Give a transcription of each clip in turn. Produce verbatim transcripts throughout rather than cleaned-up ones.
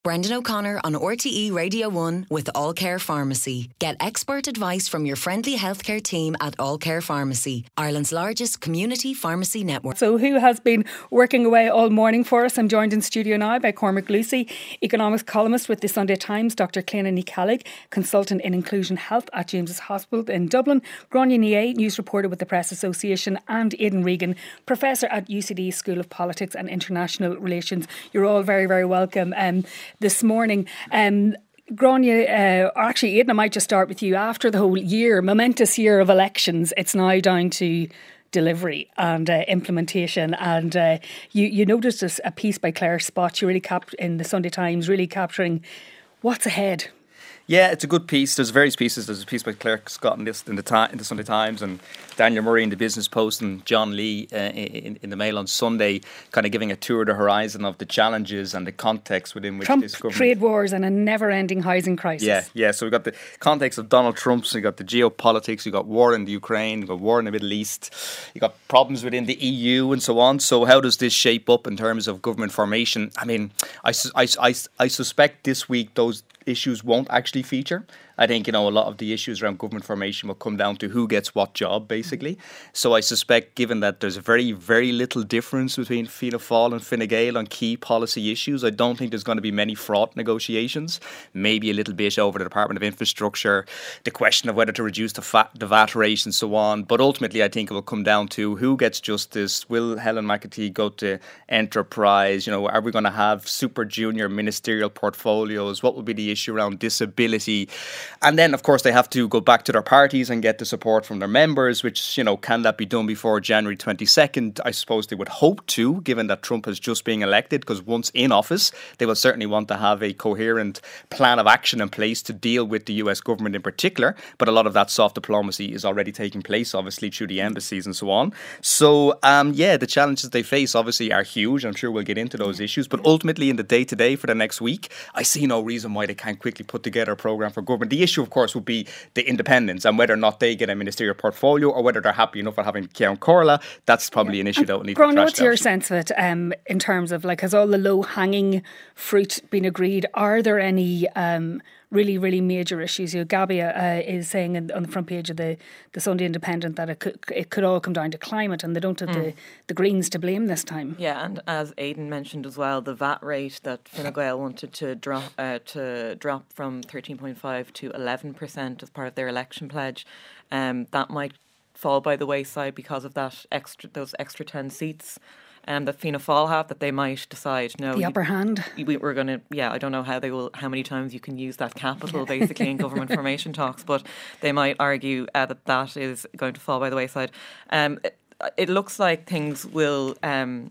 Brendan O'Connor on R T E Radio one with All Care Pharmacy. Get expert advice from your friendly healthcare team at All Care Pharmacy, Ireland's largest community pharmacy network. So who has been working away all morning for us? I'm joined in studio now by Cormac Lucy, economics columnist with the Sunday Times, Doctor Cléanna Ní Cheallaigh, consultant in inclusion health at James's Hospital in Dublin, Gráinne Ní Fhé, news reporter with the Press Association, and Aidan Regan, professor at U C D School of Politics and International Relations. You're all very, very welcome um, this morning. Um, Gráinne, uh, or actually Aidan, I might just start with you. After the whole year, momentous year of elections, it's now down to delivery and uh, implementation. And uh, you, you noticed a, a piece by Claire Spott, you really cap- in the Sunday Times, really capturing what's ahead. Yeah, it's a good piece. There's various pieces. There's a piece by Claire Scott in, this, in, the, ti- in the Sunday Times, and Daniel Murray in the Business Post, and John Lee uh, in, in the Mail on Sunday, kind of giving a tour of the horizon of the challenges and the context within which Trump, this government... trade wars and a never-ending housing crisis. Yeah, yeah. So we've got the context of Donald Trump, so you've got the geopolitics, you've got war in the Ukraine, you've got war in the Middle East, you've got problems within the E U and so on. So how does this shape up in terms of government formation? I mean, I, I, I, I suspect this week those issues won't actually feature. I think, you know, a lot of the issues around government formation will come down to who gets what job, basically. So I suspect, given that there's very, very little difference between Fianna Fáil and Fine Gael on key policy issues, I don't think there's going to be many fraught negotiations. Maybe a little bit over the Department of Infrastructure, the question of whether to reduce the, fat, the V A T rate and so on. But ultimately, I think it will come down to who gets justice. Will Helen McEntee go to Enterprise? You know, are we going to have super junior ministerial portfolios? What will be the issue around disability? And then, of course, they have to go back to their parties and get the support from their members, which, you know, can that be done before January twenty-second? I suppose they would hope to, given that Trump has just been elected, because once in office, they will certainly want to have a coherent plan of action in place to deal with the U S government in particular. But a lot of that soft diplomacy is already taking place, obviously, through the embassies and so on. So, um, yeah, the challenges they face, obviously, are huge. I'm sure we'll get into those issues. But ultimately, in the day-to-day for the next week, I see no reason why they can't quickly put together a programme for government. The issue, of course, would be the independents and whether or not they get a ministerial portfolio or whether they're happy enough with having Ciarán Comhairle. That's probably yeah. an issue and that will need Gráinne, to be what's out. your sense of it um, in terms of, like, has all the low-hanging fruit been agreed? Are there any um, really, really major issues? You know, Gabia uh, is saying in, on the front page of the, the Sunday Independent that it could, it could all come down to climate, and they don't have mm. the, the Greens to blame this time. Yeah, and as Aidan mentioned as well, the V A T rate that Fine Gael wanted to drop uh, to drop from thirteen point five to eleven percent as part of their election pledge, um, that might fall by the wayside because of that extra those extra ten seats um, that Fianna Fáil have, that they might decide no the upper hand. We, we're going to yeah I don't know how they will how many times you can use that capital basically in government formation talks, but they might argue uh, that that is going to fall by the wayside. Um, it, it looks like things will um,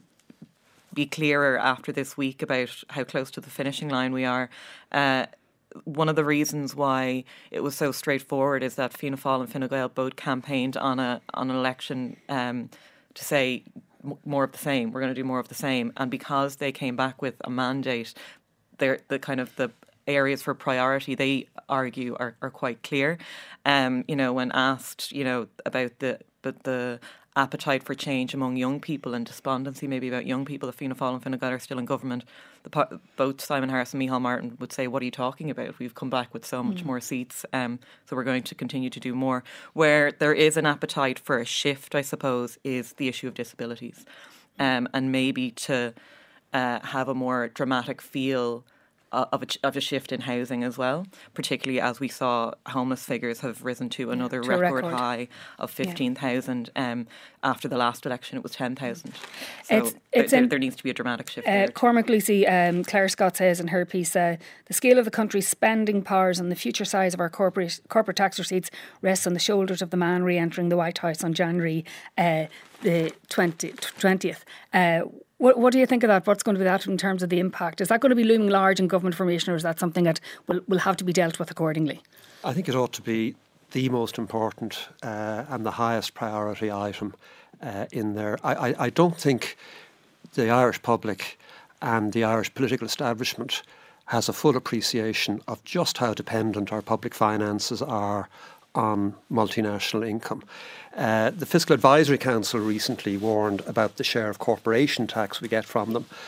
be clearer after this week about how close to the finishing line we are. Uh, One of the reasons why it was so straightforward is that Fianna Fáil and Fine Gael both campaigned on a on an election um, to say m- more of the same. We're going to do more of the same, and because they came back with a mandate, they're the kind of the areas for priority they argue are, are quite clear. Um, you know, when asked, you know, about the but the appetite for change among young people and despondency maybe about young people, if Fianna Fáil and Fine Gael are still in government, the, both Simon Harris and Micheál Martin would say, what are you talking about? We've come back with so much mm. more seats, um, so we're going to continue to do more. Where there is an appetite for a shift, I suppose, is the issue of disabilities, um, and maybe to uh, have a more dramatic feel of a, of a shift in housing as well, particularly as we saw homeless figures have risen to another yeah, to record, record high of fifteen thousand. Yeah. Um, after the last election, it was ten thousand. So it's, it's there, in, there needs to be a dramatic shift. Uh, there. Cormac Lucy, um, Claire Scott says in her piece, uh, the scale of the country's spending powers and the future size of our corporate corporate tax receipts rests on the shoulders of the man re-entering the White House on January uh, the twentieth. Uh, What, what do you think of that? What's going to be that in terms of the impact? Is that going to be looming large in government formation, or is that something that will, will have to be dealt with accordingly? I think it ought to be the most important uh, and the highest priority item uh, in there. I, I, I don't think the Irish public and the Irish political establishment has a full appreciation of just how dependent our public finances are on multinational income. Uh, the Fiscal Advisory Council recently warned about the share of corporation tax we get from them.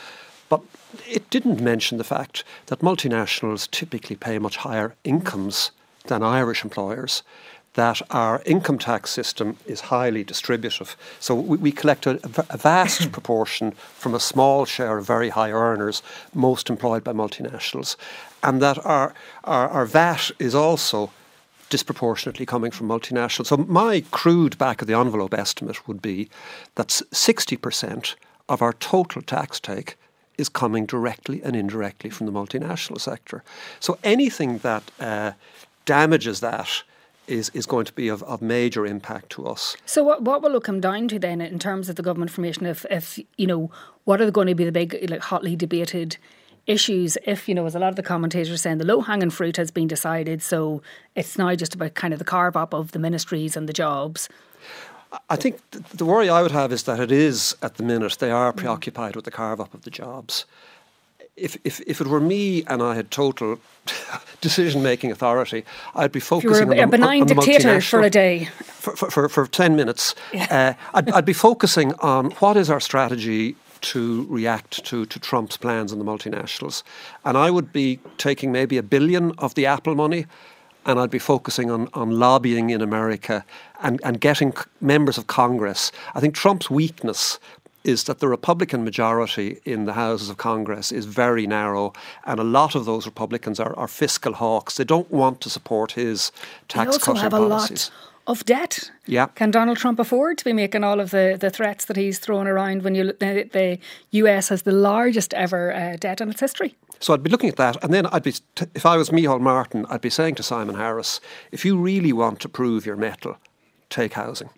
But it didn't mention the fact that multinationals typically pay much higher incomes than Irish employers, that our income tax system is highly distributive. So we, we collect a, a vast proportion from a small share of very high earners, most employed by multinationals, and that our, our, our V A T is also disproportionately coming from multinationals. So my crude back of the envelope estimate would be that sixty percent of our total tax take is coming directly and indirectly from the multinational sector. So anything that uh, damages that is, is going to be of, of major impact to us. So what what will it come down to then in terms of the government formation? If, if you know, what are going to be the big, like, hotly debated issues if, you know, as a lot of the commentators are saying, the low-hanging fruit has been decided, so it's now just about kind of the carve-up of the ministries and the jobs? I think th- the worry I would have is that it is, at the minute, they are preoccupied with the carve-up of the jobs. If, if if it were me and I had total decision-making authority, I'd be focusing on the, a benign on, on dictator for a day. For, for, for, for ten minutes. Yeah. Uh, I'd, I'd be focusing on what is our strategy to react to, to Trump's plans on the multinationals. And I would be taking maybe a billion of the Apple money, and I'd be focusing on, on lobbying in America and, and getting c- members of Congress. I think Trump's weakness is that the Republican majority in the Houses of Congress is very narrow, and a lot of those Republicans are, are fiscal hawks. They don't want to support his tax cutting policies. They also have a lot of debt. Yeah. Can Donald Trump afford to be making all of the, the threats that he's throwing around when you the, the U S has the largest ever uh, debt in its history? So I'd be looking at that, and then I'd be, if I was Micheál Martin, I'd be saying to Simon Harris, if you really want to prove your mettle, take housing.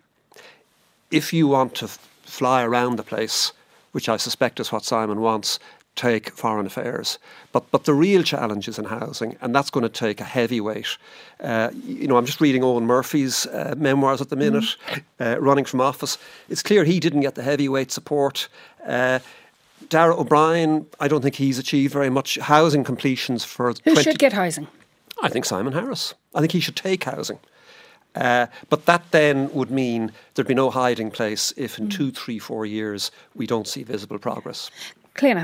If you want to f- fly around the place, which I suspect is what Simon wants, take foreign affairs. But but the real challenge is in housing, and that's going to take a heavy weight. Uh, you know, I'm just reading Owen Murphy's uh, memoirs at the minute, mm. uh, running from office. It's clear he didn't get the heavyweight support. Uh, Darragh O'Brien, I don't think he's achieved very much. Housing completions for... Who twenty should get housing? I think Simon Harris. I think he should take housing. Uh, but that then would mean there'd be no hiding place if in mm. two, three, four years we don't see visible progress. Cleana,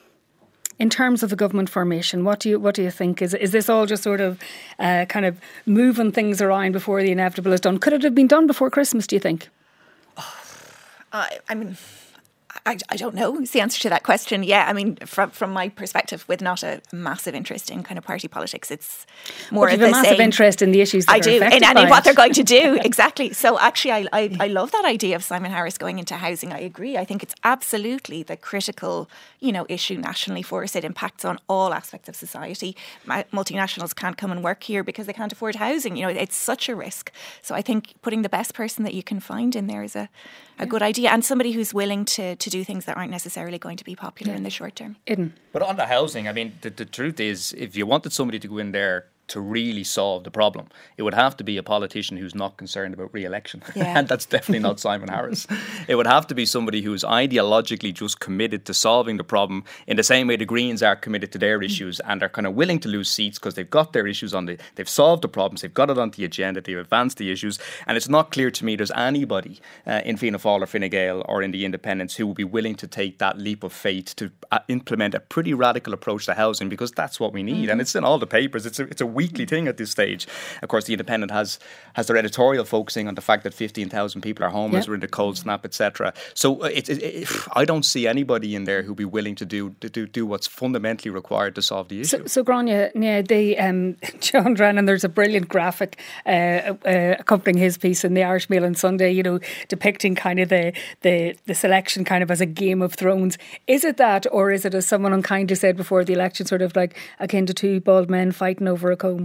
in terms of the government formation, what do you what do you think? Is is this all just sort of uh, kind of moving things around before the inevitable is done? Could it have been done before Christmas, do you think? Oh, I, I mean... I, I don't know is the answer to that question. Yeah, I mean, from from my perspective, with not a massive interest in kind of party politics, it's more but of you have the a massive same. interest in the issues that I are do, affected and, and by in what it. they're going to do. Exactly. So actually, I, I I love that idea of Simon Harris going into housing. I agree. I think it's absolutely the critical, you know, issue nationally for us. It impacts on all aspects of society. Multinationals can't come and work here because they can't afford housing. You know, it's such a risk. So I think putting the best person that you can find in there is a, a good idea, and somebody who's willing to to do things that aren't necessarily going to be popular yeah. in the short term. Aidan. But on the housing, I mean, the, the truth is, if you wanted somebody to go in there to really solve the problem, it would have to be a politician who's not concerned about re-election. Yeah. And that's definitely not Simon Harris. It would have to be somebody who's ideologically just committed to solving the problem in the same way the Greens are committed to their issues and are kind of willing to lose seats because they've got their issues on the, they've solved the problems, they've got it on the agenda, they've advanced the issues. And it's not clear to me there's anybody uh, in Fianna Fáil or Fine Gael or in the Independents who would be willing to take that leap of faith to uh, implement a pretty radical approach to housing, because that's what we need. Mm-hmm. And it's in all the papers. It's a, it's a weekly thing at this stage. Of course, the Independent has has their editorial focusing on the fact that fifteen thousand people are homeless, yep. we're in the cold snap, et cetera. So it, it, it, I don't see anybody in there who'd be willing to do to do, do what's fundamentally required to solve the issue. So, so Grania, yeah, the um, John Drennan, there's a brilliant graphic uh, uh, accompanying his piece in the Irish Mail on Sunday, you know, depicting kind of the, the, the selection kind of as a Game of Thrones. Is it that, or is it, as someone unkindly said before the election, sort of like akin to two bald men fighting over a comb?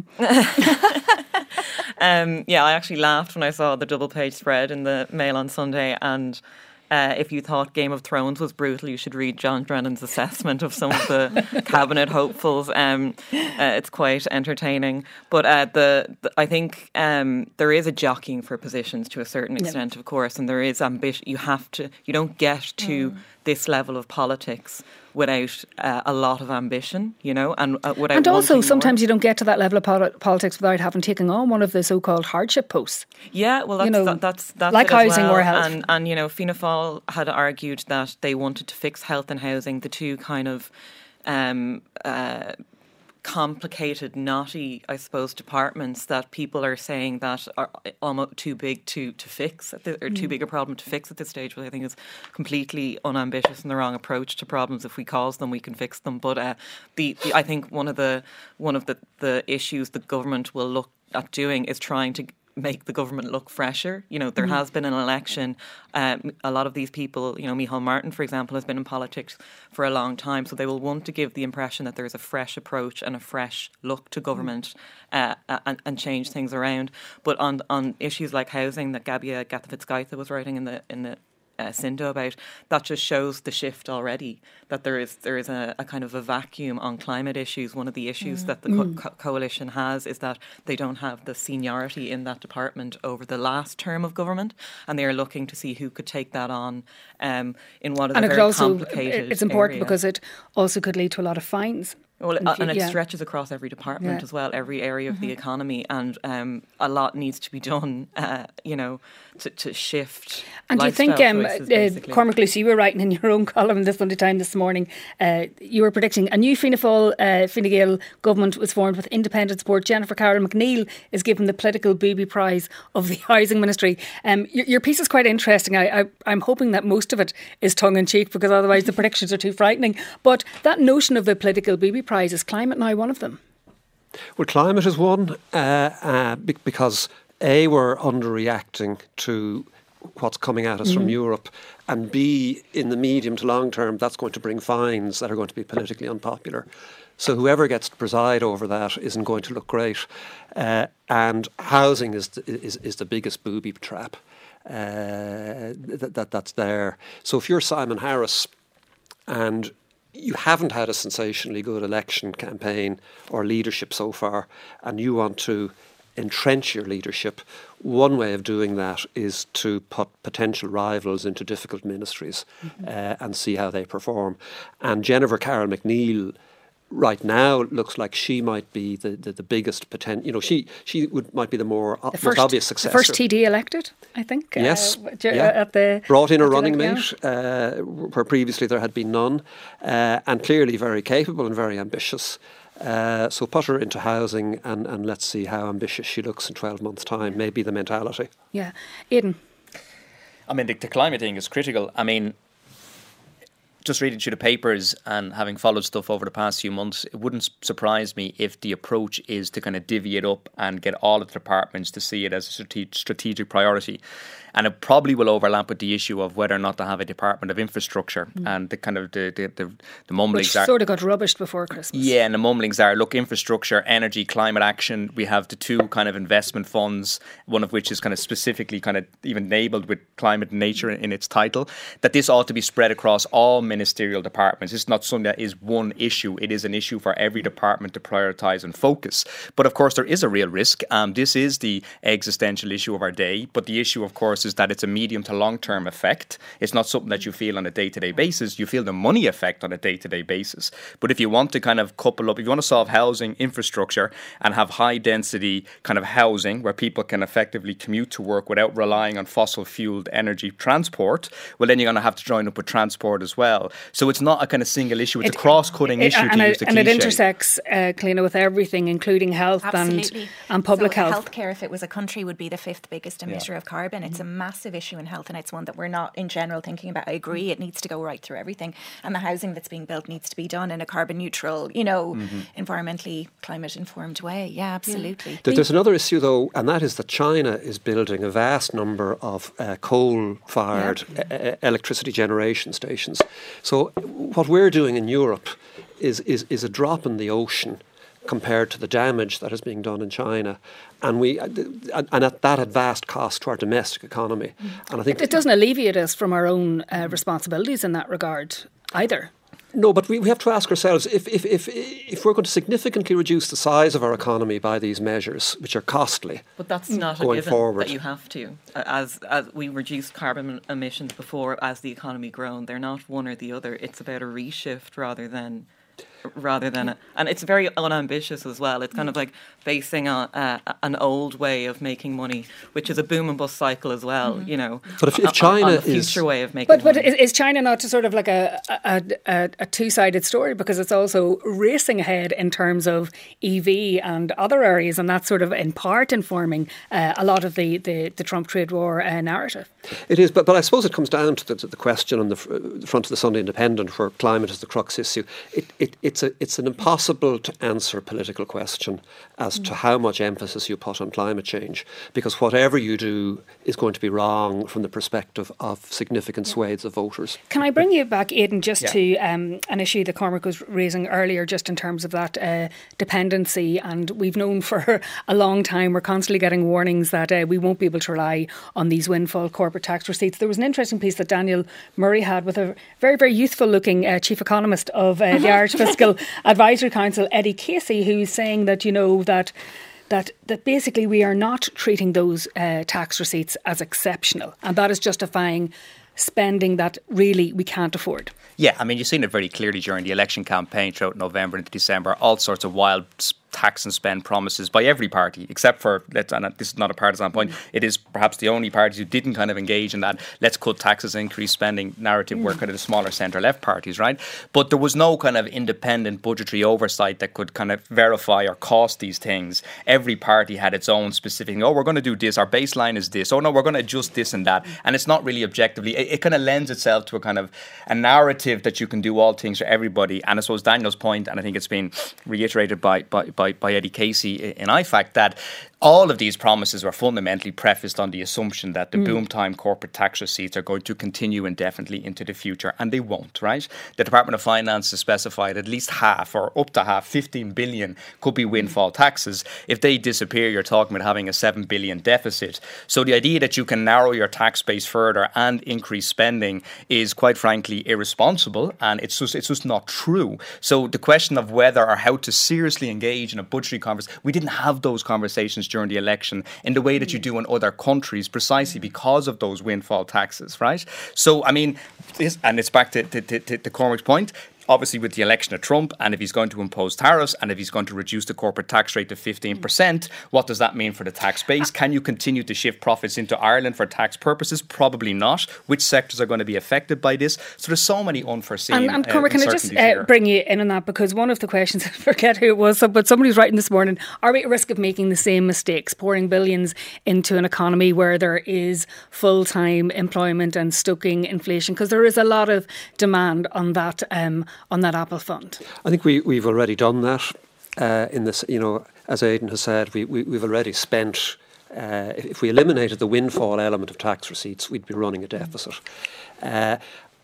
um, yeah, I actually laughed when I saw the double page spread in the Mail on Sunday, and uh, if you thought Game of Thrones was brutal, you should read John Drennan's assessment of some of the cabinet hopefuls. Um, uh, it's quite entertaining. But uh, the, the I think um, there is a jockeying for positions to a certain extent, yeah. of course, and there is ambition. You have to. You don't get to. Mm. this level of politics without uh, a lot of ambition, you know, and uh, without And also, wanting sometimes more. you don't get to that level of pol- politics without having taken on one of the so-called hardship posts. Yeah, well, that's You know, that, that's that's like it as housing well. or health. And and you know, Fianna Fáil had argued that they wanted to fix health and housing, the two kind of um, uh, complicated, knotty, I suppose, departments that people are saying that are almost too big to, to fix, at the, or too big a problem to fix at this stage, which I think is completely unambitious and the wrong approach to problems. If we cause them, we can fix them. But uh, the, the I think one of the one of the, the issues the government will look at doing is trying to make the government look fresher. You know, there mm. has been an election. Um, a lot of these people, you know, Micheál Martin, for example, has been in politics for a long time. So they will want to give the impression that there's a fresh approach and a fresh look to government mm. uh, and, and change things around. But on on issues like housing that Gabia Gatavitskaitha was writing in the in the Uh, Sindo about, that just shows the shift already, that there is there is a, a kind of a vacuum on climate issues. One of the issues mm. that the co- co- coalition has is that they don't have the seniority in that department over the last term of government, and they are looking to see who could take that on um, in what is and a it very could also, complicated it's important area. because it also could lead to a lot of fines. Well, And, and it yeah. stretches across every department Yeah. as well, every area of Mm-hmm. the economy, and um, a lot needs to be done, uh, you know, to, to shift. And do you think, lifestyle um, choices, uh, basically. Cormac Lucy, you were writing in your own column in the Sunday Times this morning, uh, you were predicting a new Fianna Fáil, uh, Fine Gael government was formed with independent support. Jennifer Carroll McNeil is given the political booby prize of the Housing Ministry. Um, your, your piece is quite interesting. I, I, I'm hoping that most of it is tongue-in-cheek, because otherwise the predictions are too frightening. But that notion of a political booby prize, is climate now one of them? Well, climate is one, uh, uh, because A, we're underreacting to what's coming at us mm. from Europe, and B, in the medium to long term, that's going to bring fines that are going to be politically unpopular. So whoever gets to preside over that isn't going to look great. Uh, and housing is the, is, is the biggest booby trap uh, that, that that's there. So if you're Simon Harris and you haven't had a sensationally good election campaign or leadership so far, and you want to entrench your leadership, one way of doing that is to put potential rivals into difficult ministries mm-hmm. uh, and see how they perform. And Jennifer Carroll McNeil right now looks like she might be the, the, the biggest potential. You know, she she would might be the more the most first, obvious successor. The first T D elected, I think. Yes, uh, yeah. At the brought in a at running the, mate uh, where previously there had been none, uh, and clearly very capable and very ambitious. Uh, so put her into housing and, and let's see how ambitious she looks in twelve months' time. Maybe the mentality. Yeah, Aidan. I mean, the, the climate thing is critical. I mean, just reading through the papers and having followed stuff over the past few months, it wouldn't surprise me if the approach is to kind of divvy it up and get all of the departments to see it as a strate- strategic priority. And it probably will overlap with the issue of whether or not to have a Department of Infrastructure mm. and the kind of the the, the, the mumblings Which are sort of got rubbished before Christmas. Yeah, and the mumblings are, look, infrastructure, energy, climate action. We have the two kind of investment funds, one of which is kind of specifically kind of even labelled with climate and nature in, in its title, that this ought to be spread across all ministerial departments. It's not something that is one issue. It is an issue for every department to prioritise and focus. But of course, there is a real risk. Um, this is the existential issue of our day. But the issue, of course, is that it's a medium to long-term effect. It's not something that you feel on a day-to-day basis. You feel the money effect on a day-to-day basis. But if you want to kind of couple up, if you want to solve housing infrastructure and have high-density kind of housing where people can effectively commute to work without relying on fossil-fueled energy transport, well, then you're going to have to join up with transport as well. So it's not a kind of single issue. It's it, a cross-cutting it, issue, and to it, use the and cliche. it intersects, uh, Cliona, with everything, including health and, and public so health. Healthcare, if it was a country, would be the fifth biggest emitter yeah. of carbon. It's a massive issue in health, and it's one that we're not in general thinking about. I agree, it needs to go right through everything, and the housing that's being built needs to be done in a carbon neutral, you know, mm-hmm. environmentally climate informed way. Yeah, absolutely. Yeah. There's another issue though, and that is that China is building a vast number of uh, coal fired yeah. e- electricity generation stations. So what we're doing in Europe is is is a drop in the ocean compared to the damage that is being done in China, and we and at that at vast cost to our domestic economy. And I think it, it doesn't alleviate us from our own uh, responsibilities in that regard either. No, but we, we have to ask ourselves, if, if, if, if we're going to significantly reduce the size of our economy by these measures, which are costly, but that's not going a given forward. that you have to. As, as we reduced carbon emissions before as the economy grown, they're not one or the other. It's about a reshift rather than... rather than a, and it's very unambitious as well. It's kind of like basing on uh, an old way of making money, which is a boom and bust cycle as well. Mm-hmm. You know, but if, if China on, on the is future way of making but money. but is China not sort of like a a, a a two-sided story, because it's also racing ahead in terms of E V and other areas, and that's sort of in part informing uh, a lot of the, the, the Trump trade war uh, narrative. It is, but but I suppose it comes down to the, to the question on the, f- the front of the Sunday Independent, where climate is the crux issue. It it it's a it's an impossible to answer political question as mm. to how much emphasis you put on climate change, because whatever you do is going to be wrong from the perspective of significant swathes of voters. Can I bring you back, Aidan, just yeah. to um, an issue that Cormac was raising earlier, just in terms of that uh, dependency? And we've known for a long time, we're constantly getting warnings that uh, we won't be able to rely on these windfall corporate tax receipts. There was an interesting piece that Daniel Murray had with a very, very youthful looking uh, chief economist of uh, the Irish Fiscal Advisory Council, Eddie Casey, who's saying that, you know, that that that basically we are not treating those uh, tax receipts as exceptional, and that is justifying spending that really we can't afford. Yeah, I mean, you've seen it very clearly during the election campaign throughout November into December, all sorts of wild tax and spend promises by every party, except for, let's, and this is not a partisan point, it is perhaps the only parties who didn't kind of engage in that let's cut taxes, increase spending narrative, were kind of the smaller centre-left parties, right? But there was no kind of independent budgetary oversight that could kind of verify or cost these things. Every party had its own specific, oh, we're going to do this, our baseline is this, oh no, we're going to adjust this and that, and it's not really objectively, it, it kind of lends itself to a kind of a narrative that you can do all things for everybody. And I suppose Daniel's point, and I think it's been reiterated by by, by by Eddie Casey in I FAC, that all of these promises were fundamentally prefaced on the assumption that the mm. boom time corporate tax receipts are going to continue indefinitely into the future, and they won't, right? The Department of Finance has specified at least half, or up to half, fifteen billion could be windfall taxes. If they disappear, you're talking about having a seven billion deficit. So the idea that you can narrow your tax base further and increase spending is, quite frankly, irresponsible, and it's just it's just not true. So the question of whether or how to seriously engage in a budgetary conversation, we didn't have those conversations during the election in the way that you do in other countries, precisely because of those windfall taxes, right? So, I mean, this, and it's back to, to, to, to Cormac's point. Obviously, with the election of Trump, and if he's going to impose tariffs, and if he's going to reduce the corporate tax rate to fifteen percent, what does that mean for the tax base? Can you continue to shift profits into Ireland for tax purposes? Probably not. Which sectors are going to be affected by this? So there's so many unforeseen And, and Cormac, uh, can I just uh, bring you in on that? Because one of the questions, I forget who it was, but somebody's writing this morning, are we at risk of making the same mistakes, pouring billions into an economy where there is full-time employment and stoking inflation? Because there is a lot of demand on that um, on that Apple fund. I think we, we've already done that uh, in this, you know, as Aidan has said, we, we, we've already spent, uh, if we eliminated the windfall element of tax receipts, we'd be running a deficit. Uh,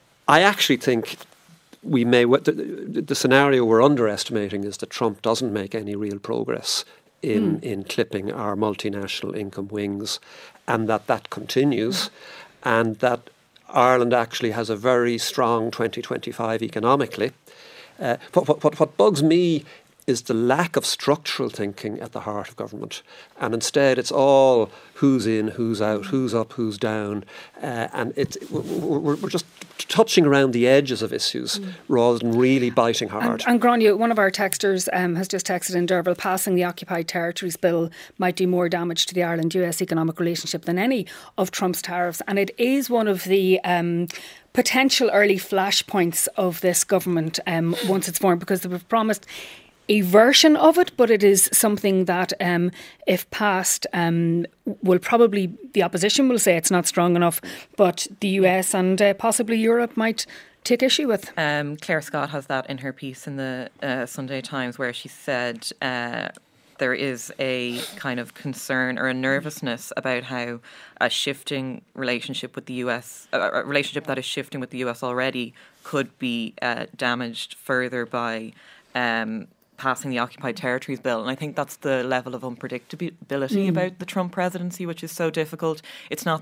I actually think we may, the, the scenario we're underestimating is that Trump doesn't make any real progress in, mm. in clipping our multinational income wings, and that that continues, and that Ireland actually has a very strong twenty twenty-five economically. Uh, what, what, what bugs me is the lack of structural thinking at the heart of government. And instead it's all who's in, who's out, who's up, who's down. Uh, and it's, we're, we're just touching around the edges of issues mm. rather than really biting hard. And, and Grania, one of our texters um, has just texted in Derval, passing the Occupied Territories Bill might do more damage to the Ireland-U S economic relationship than any of Trump's tariffs. And it is one of the Um, potential early flashpoints of this government um, once it's formed, because they've promised a version of it, but it is something that, um, if passed, um, will probably, the opposition will say it's not strong enough, but the U S and uh, possibly Europe might take issue with. Um, Claire Scott has that in her piece in the uh, Sunday Times, where she said uh, there is a kind of concern or a nervousness about how a shifting relationship with the U S, a relationship that is shifting with the U S already, could be uh, damaged further by um, passing the Occupied Territories Bill. And I think that's the level of unpredictability mm. about the Trump presidency, which is so difficult. It's not that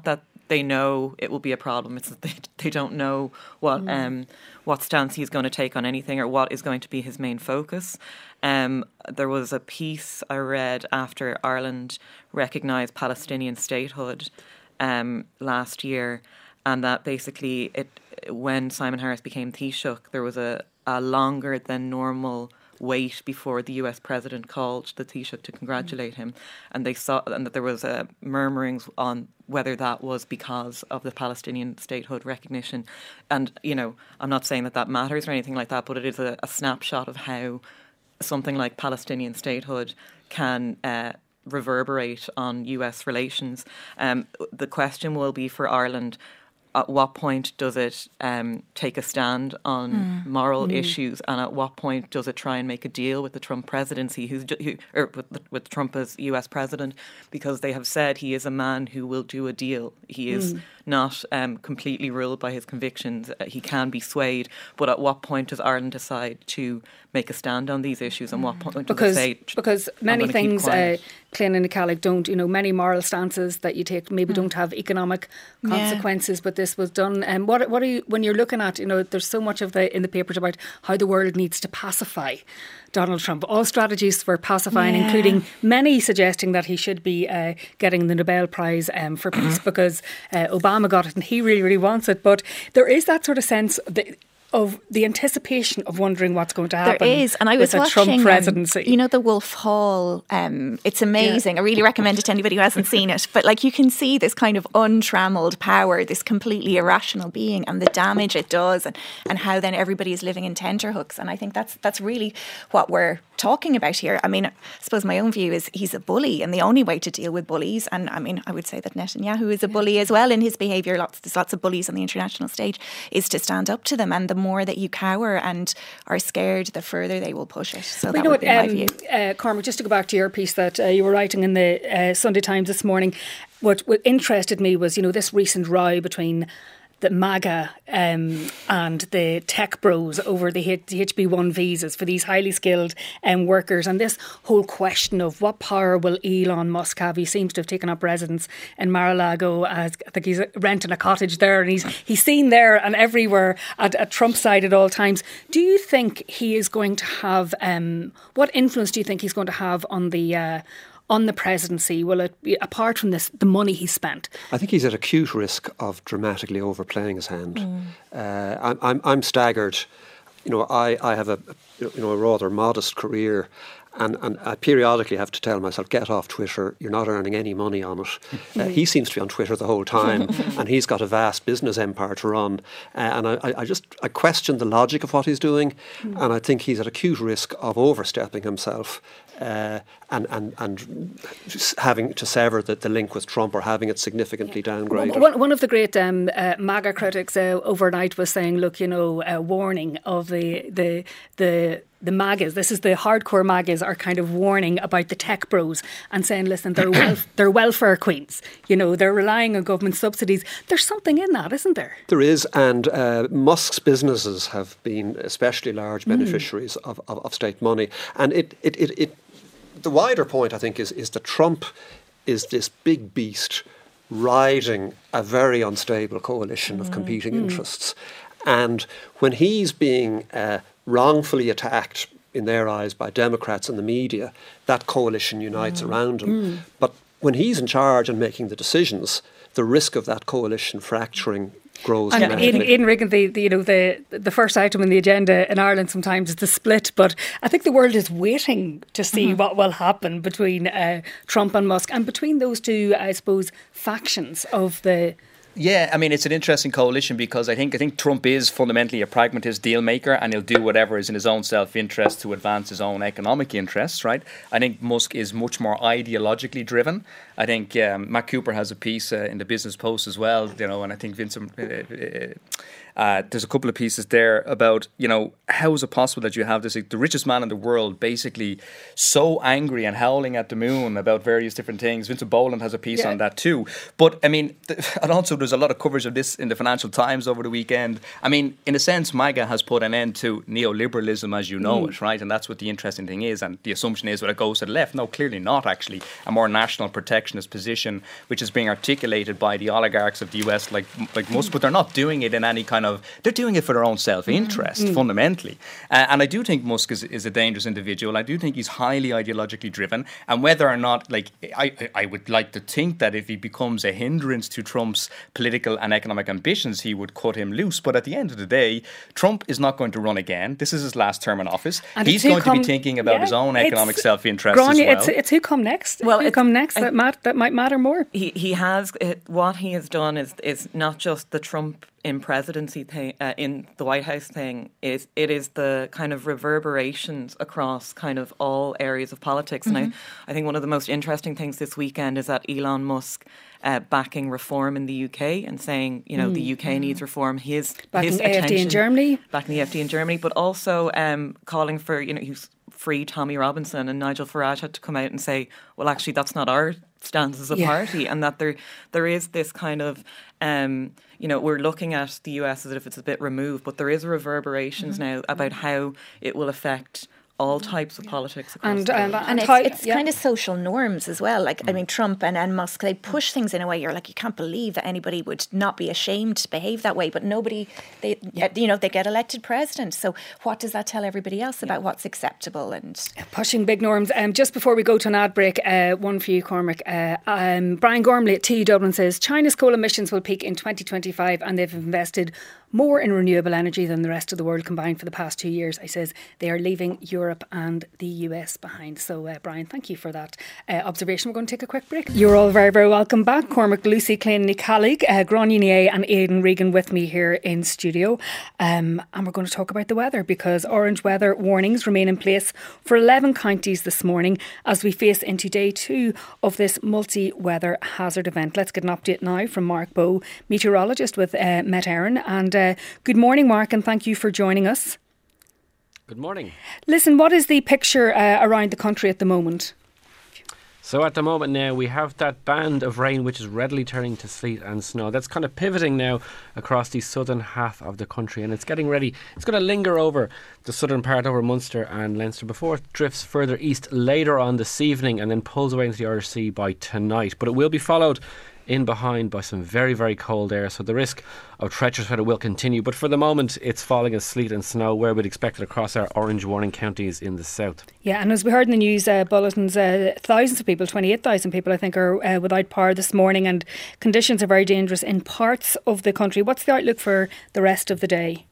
they know it will be a problem. It's that they, they don't know what mm. um, what stance he's going to take on anything or what is going to be his main focus. Um, there was a piece I read after Ireland recognised Palestinian statehood um, last year, and that basically it when Simon Harris became Taoiseach, there was a, a longer than normal wait before the U S president called the Taoiseach to congratulate him, and they saw and that there was uh, murmurings on whether that was because of the Palestinian statehood recognition. And you know, I'm not saying that that matters or anything like that, but it is a, a snapshot of how something like Palestinian statehood can uh, reverberate on U S relations. Um, the question will be for Ireland: at what point does it um, take a stand on mm. moral mm. issues, and at what point does it try and make a deal with the Trump presidency, who's who, or with, with Trump as U S president, because they have said he is a man who will do a deal. He is mm. not um, completely ruled by his convictions. Uh, he can be swayed, but at what point does Ireland decide to make a stand on these issues, and what point because, does it say? Because many things, uh, Clíona Ní Cheallaigh, don't, you know, many moral stances that you take maybe mm. don't have economic consequences, yeah. but this was done. And um, what what are you, when you're looking at, you know, there's so much of the in the papers about how the world needs to pacify Donald Trump. All strategies for pacifying, yeah. including many suggesting that he should be uh, getting the Nobel Prize um, for peace because uh, Obama got it and he really, really wants it. But there is that sort of sense that of the anticipation of wondering what's going to happen. There is, and I was with watching, Trump presidency. Um, you know, the Wolf Hall. Um, it's amazing. Yeah. I really recommend it to anybody who hasn't seen it. But like, you can see this kind of untrammeled power, this completely irrational being, and the damage it does, and, and how then everybody is living in tenterhooks. And I think that's that's really what we're talking about here. I mean, I suppose my own view is he's a bully, and the only way to deal with bullies, and I mean, I would say that Netanyahu is a bully as well in his behaviour. Lots, there's lots of bullies on the international stage. Is to stand up to them, and the more that you cower and are scared, the further they will push it. So well, that you know would what, be my um, view. Uh, Cormac, just to go back to your piece that uh, you were writing in the uh, Sunday Times this morning, what, what interested me was, you know, this recent row between the MAGA um, and the tech bros over the H B one visas for these highly skilled um, workers, and this whole question of what power will Elon Musk have. He seems to have taken up residence in Mar-a-Lago. As, I think he's renting a cottage there, and he's he's seen there and everywhere at, at Trump's side at all times. Do you think he is going to have, um, what influence do you think he's going to have on the uh, on the presidency? Will it be, apart from this, the money he spent? I think he's at acute risk of dramatically overplaying his hand. Mm. Uh, I'm, I'm, I'm staggered. You know, I, I have a you know a rather modest career, and, and I periodically have to tell myself, get off Twitter. You're not earning any money on it. Uh, he seems to be on Twitter the whole time, and he's got a vast business empire to run. Uh, and I, I just I question the logic of what he's doing, mm. and I think he's at acute risk of overstepping himself. Uh, and, and and having to sever the, the link with Trump, or having it significantly downgraded. One, one of the great um, uh, MAGA critics uh, overnight was saying, look, you know, a warning of the the the the MAGAs. This is the hardcore MAGAs are kind of warning about the tech bros and saying, listen, they're wel- they're welfare queens. You know, they're relying on government subsidies. There's something in that, isn't there? There is, and uh, Musk's businesses have been especially large beneficiaries mm. of, of, of state money, and it it it. it The wider point, I think, is, is that Trump is this big beast riding a very unstable coalition mm. of competing mm. interests. And when he's being uh, wrongfully attacked, in their eyes, by Democrats and the media, that coalition unites mm. around him. Mm. But when he's in charge and making the decisions, the risk of that coalition fracturing grows. And in, in Riggin, the, the you know the the first item in the agenda in Ireland sometimes is the split, but I think the world is waiting to see mm-hmm. what will happen between uh, Trump and Musk, and between those two, I suppose, factions of the. Yeah, I mean, it's an interesting coalition because I think I think Trump is fundamentally a pragmatist deal maker, and he'll do whatever is in his own self-interest to advance his own economic interests, right? I think Musk is much more ideologically driven. I think um, Matt Cooper has a piece uh, in the Business Post as well, you know, and I think Vincent... Uh, uh, Uh, there's a couple of pieces there about, you know, how is it possible that you have this, like, the richest man in the world basically so angry and howling at the moon about various different things. Vincent Boland has a piece yeah. on that too. But I mean, th- and also there's a lot of coverage of this in the Financial Times over the weekend. I mean, in a sense, MAGA has put an end to neoliberalism as you know mm. it, right? And that's what the interesting thing is. And the assumption is, well, it goes to the left. No, clearly not, actually. A more national protectionist position, which is being articulated by the oligarchs of the U S, like like most, but they're not doing it in any kind of, they're doing it for their own self-interest, mm. fundamentally. Uh, and I do think Musk is, is a dangerous individual. I do think he's highly ideologically driven. And whether or not, like, I, I would like to think that if he becomes a hindrance to Trump's political and economic ambitions, he would cut him loose. But at the end of the day, Trump is not going to run again. This is his last term in office. And he's going come, to be thinking about yeah, his own economic self-interest Grania, as well. It's, it's who come next. Well, who come next that, mat, that might matter more. He he has, it, what he has done is is not just the Trump in presidency thing, uh, in the White House thing, is it is the kind of reverberations across kind of all areas of politics. Mm-hmm. And I, I think one of the most interesting things this weekend is that Elon Musk uh, backing reform in the U K and saying, you know, mm-hmm. the U K needs reform. His backing his A F D in Germany, backing the A F D in Germany, but also um, calling for, you know, he's free Tommy Robinson, and Nigel Farage had to come out and say, well, actually, that's not our stance as a yeah. party, and that there there is this kind of, um, you know, we're looking at the U S as if it's a bit removed, but there is reverberations mm-hmm. now about how it will affect all types of politics across and, the world. and, and it's, ty- it's yeah. kind of social norms as well. Like, mm. I mean, Trump and, and Musk, they push things in a way you're like, you can't believe that anybody would not be ashamed to behave that way. But nobody, they, yeah. you know, they get elected president. So what does that tell everybody else about yeah. what's acceptable? And pushing big norms. Um, just before we go to an ad break, uh, one for you, Cormac. Uh, um, Brian Gormley at T U Dublin says China's coal emissions will peak in twenty twenty-five, and they've invested more in renewable energy than the rest of the world combined for the past two years. I says they are leaving Europe and the U S behind. So, uh, Brian, thank you for that uh, observation. We're going to take a quick break. You're all very, very welcome back. Cormac Lucy, Cléine Ní Chailligh, uh, Grania and Aidan Regan with me here in studio. Um, and we're going to talk about the weather, because orange weather warnings remain in place for eleven counties this morning as we face into day two of this multi-weather hazard event. Let's get an update now from Mark Bowe, meteorologist with uh, Met Éireann. And uh, good morning, Mark, and thank you for joining us. Good morning. Listen, what is the picture uh, around the country at the moment? So at the moment now we have that band of rain which is readily turning to sleet and snow. That's kind of pivoting now across the southern half of the country, and it's getting ready. It's going to linger over the southern part, over Munster and Leinster, before it drifts further east later on this evening and then pulls away into the Irish Sea by tonight. But it will be followed in behind by some very, very cold air, so the risk of treacherous weather will continue. But for the moment, it's falling as sleet and snow where we'd expect it across our orange warning counties in the south. Yeah, and as we heard in the news uh, bulletins, uh, thousands of people, twenty-eight thousand people I think, are uh, without power this morning, and conditions are very dangerous in parts of the country. What's the outlook for the rest of the day?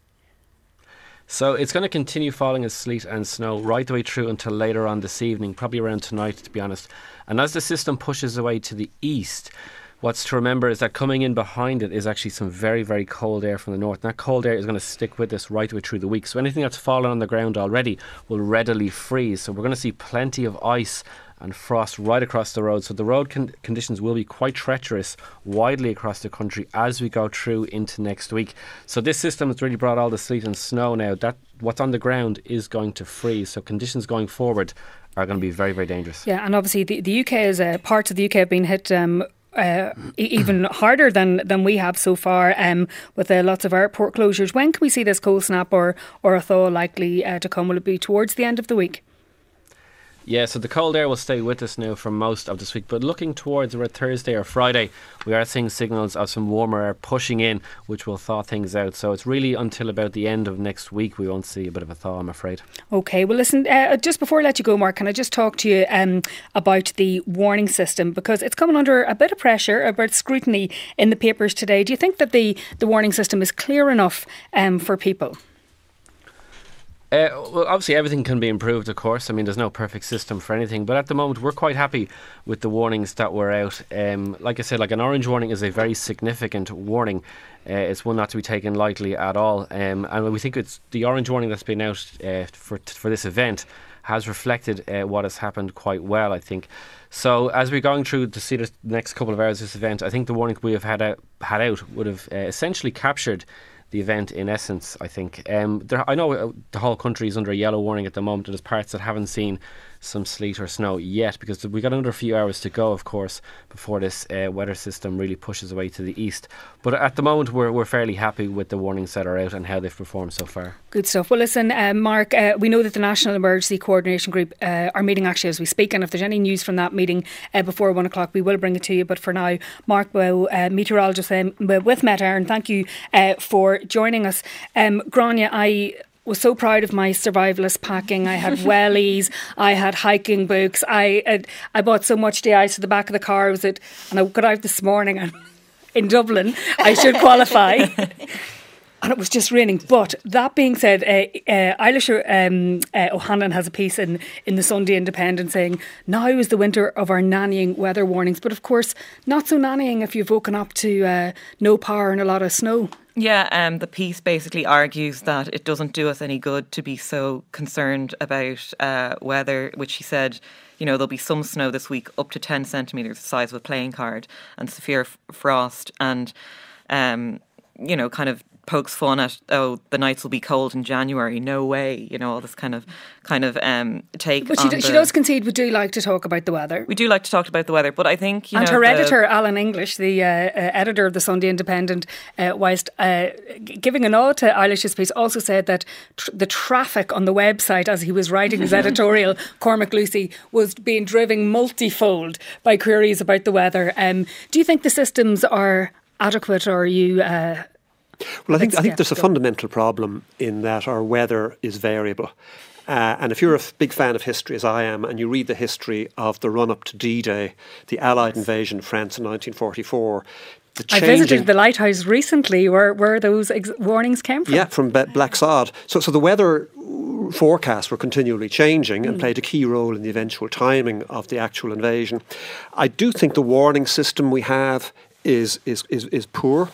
So it's going to continue falling as sleet and snow right the way through until later on this evening, probably around tonight, to be honest. And as the system pushes away to the east, what's to remember is that coming in behind it is actually some very, very cold air from the north. And that cold air is going to stick with us right the way through the week. So anything that's fallen on the ground already will readily freeze. So we're going to see plenty of ice and frost right across the road. So the road con- conditions will be quite treacherous widely across the country as we go through into next week. So this system has really brought all the sleet and snow now. That what's on the ground is going to freeze. So conditions going forward are going to be very, very dangerous. Yeah, and obviously the, the U K is uh, parts of the U K have been hit um, Uh, even harder than, than we have so far, um, with uh, lots of airport closures. When can we see this cold snap or, or a thaw likely uh, to come? Will it be towards the end of the week? Yeah, so the cold air will stay with us now for most of this week, but looking towards around Thursday or Friday, we are seeing signals of some warmer air pushing in, which will thaw things out. So it's really until about the end of next week we won't see a bit of a thaw, I'm afraid. OK, well listen, uh, just before I let you go, Mark, can I just talk to you um, about the warning system, because it's coming under a bit of pressure, a bit of scrutiny in the papers today. Do you think that the, the warning system is clear enough um, for people? Uh, well, obviously everything can be improved, of course. I mean, there's no perfect system for anything, but at the moment we're quite happy with the warnings that were out. Um, like I said, like an orange warning is a very significant warning. Uh, it's one not to be taken lightly at all. Um, and we think it's the orange warning that's been out uh, for for this event has reflected uh, what has happened quite well, I think. So as we're going through to see the next couple of hours of this event, I think the warning we have had out, had out would have uh, essentially captured the event in essence, I think. Um, there, I know uh, the whole country is under a yellow warning at the moment, and there's parts that haven't seen some sleet or snow yet, because we got another few hours to go, of course, before this uh, weather system really pushes away to the east. But at the moment, we're we're fairly happy with the warnings that are out and how they've performed so far. Good stuff. Well, listen, uh, Mark, uh, we know that the National Emergency Coordination Group uh, are meeting actually as we speak, and if there's any news from that meeting uh, before one o'clock, we will bring it to you. But for now, Mark Bowe, uh, meteorologist um, with Met Éireann, thank you uh, for joining us. Um, Grania, I was so proud of my survivalist packing. I had wellies, I had hiking boots. I uh, I bought so much the ice at the back of the car. Was it? And I got out this morning and in Dublin. I should qualify. And it was just raining. But that being said, uh, uh, Eilish um, uh, O'Hanlon has a piece in, in the Sunday Independent saying, now is the winter of our nannying weather warnings. But of course, not so nannying if you've woken up to uh, no power and a lot of snow. Yeah, um, the piece basically argues that it doesn't do us any good to be so concerned about uh, weather, which he said, you know, there'll be some snow this week up to ten centimetres, the size of a playing card, and severe f- frost, and, um, you know, kind of pokes fun at, oh, the nights will be cold in January. No way, you know, all this kind of kind of um, take. But she, on do, the, she does concede we do like to talk about the weather. We do like to talk about the weather, but I think, you and know, her the, editor, Alan English, the uh, uh, editor of the Sunday Independent, uh, whilst uh, g- giving a nod to Eilish's piece, also said that tr- the traffic on the website as he was writing his editorial, Cormac Lucy, was being driven multifold by queries about the weather. Um, do you think the systems are adequate, or are you... Uh, Well, I think I think there's a fundamental problem in that our weather is variable. Uh, and if you're a f- big fan of history, as I am, and you read the history of the run-up to D-Day, the Allied invasion of France in nineteen forty-four... The I visited the lighthouse recently where, where those ex- warnings came from. Yeah, from Be- Black Sod. So, so the weather forecasts were continually changing and mm. played a key role in the eventual timing of the actual invasion. I do think the warning system we have is is is, is poor.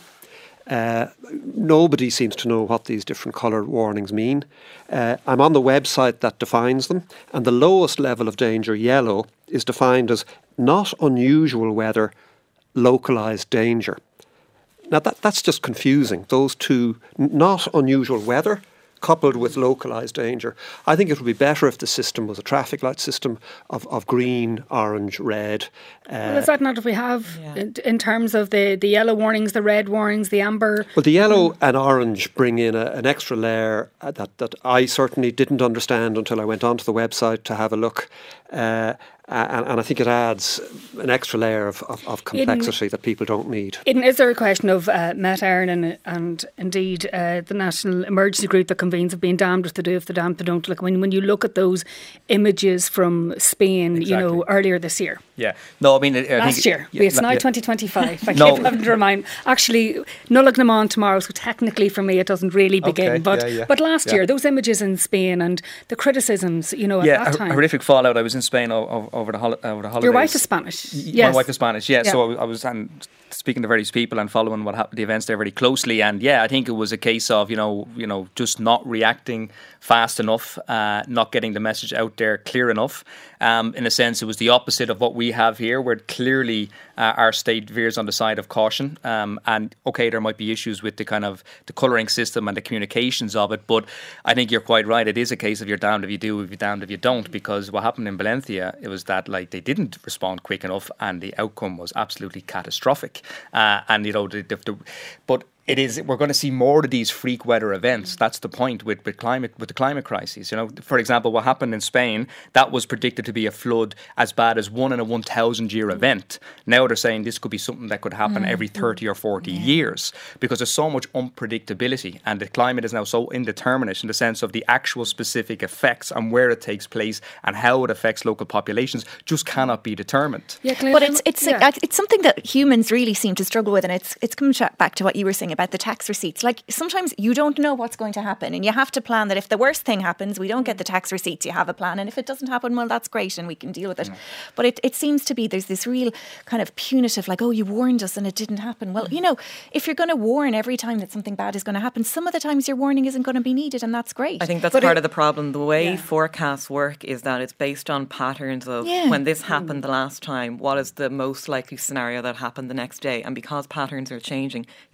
Uh, nobody seems to know what these different colour warnings mean. Uh, I'm on the website that defines them, and the lowest level of danger, yellow, is defined as not unusual weather, localised danger. Now that that's just confusing. Those two, not unusual weather coupled with localised danger. I think it would be better if the system was a traffic light system of, of green, orange, red. Uh, well, is that not what we have yeah. in, in terms of the, the yellow warnings, the red warnings, the amber? Well, the yellow mm. and orange bring in a, an extra layer that, that I certainly didn't understand until I went onto the website to have a look. Uh, And, and I think it adds an extra layer of, of, of complexity in, that people don't need. In, is there a question of uh, Met Éireann and, and indeed uh, the National Emergency Group that convenes of being damned if they do, if they damned, they don't? Like when, when you look at those images from Spain, exactly. you know, earlier this year. Yeah. No, I mean... I Last think, year. Yeah, it's now yeah. twenty twenty-five. I no. keep having to remind. Actually, Nullagnamon tomorrow, so technically for me it doesn't really begin. Okay. But yeah, yeah. but last yeah. year, those images in Spain and the criticisms, you know, at yeah, that a, time. a horrific fallout. I was in Spain o- over the hol- over the holidays. Your wife is Spanish. Yes. My wife is Spanish, yeah. yeah. So I was and speaking to various people and following what happened, the events there very closely. And yeah, I think it was a case of, you know, you know, just not reacting fast enough, uh, not getting the message out there clear enough. Um, in a sense, it was the opposite of what we have here, where clearly uh, our state veers on the side of caution. Um, and okay, there might be issues with the kind of the colouring system and the communications of it, but I think you're quite right. It is a case of you're damned if you do, if you're damned if you don't, because what happened in Valencia, it was that like they didn't respond quick enough, and the outcome was absolutely catastrophic. Uh, and you know, the, the, the but. It is. We're going to see more of these freak weather events. That's the point with, with climate, with the climate crisis. You know, for example, what happened in Spain, that was predicted to be a flood as bad as one in a one thousand year event. Now they're saying this could be something that could happen mm. every thirty or forty yeah. years, because there's so much unpredictability, and the climate is now so indeterminate in the sense of the actual specific effects and where it takes place and how it affects local populations just cannot be determined. Yeah, but it's it's yeah. a, it's something that humans really seem to struggle with, and it's it's coming back to what you were saying about the tax receipts. Like sometimes you don't know what's going to happen, and you have to plan that if the worst thing happens, we don't get the tax receipts, you have a plan, and if it doesn't happen, well, that's great and we can deal with it. Mm. But it, it seems to be there's this real kind of punitive, like, oh, you warned us and it didn't happen. Well, you know, if you're going to warn every time that something bad is going to happen, some of the times your warning isn't going to be needed, and that's great. I think that's but part it, of the problem. The way yeah. forecasts work is that it's based on patterns of yeah. when this happened the last time, what is the most likely scenario that happened the next day, and because patterns are changing, it's hard to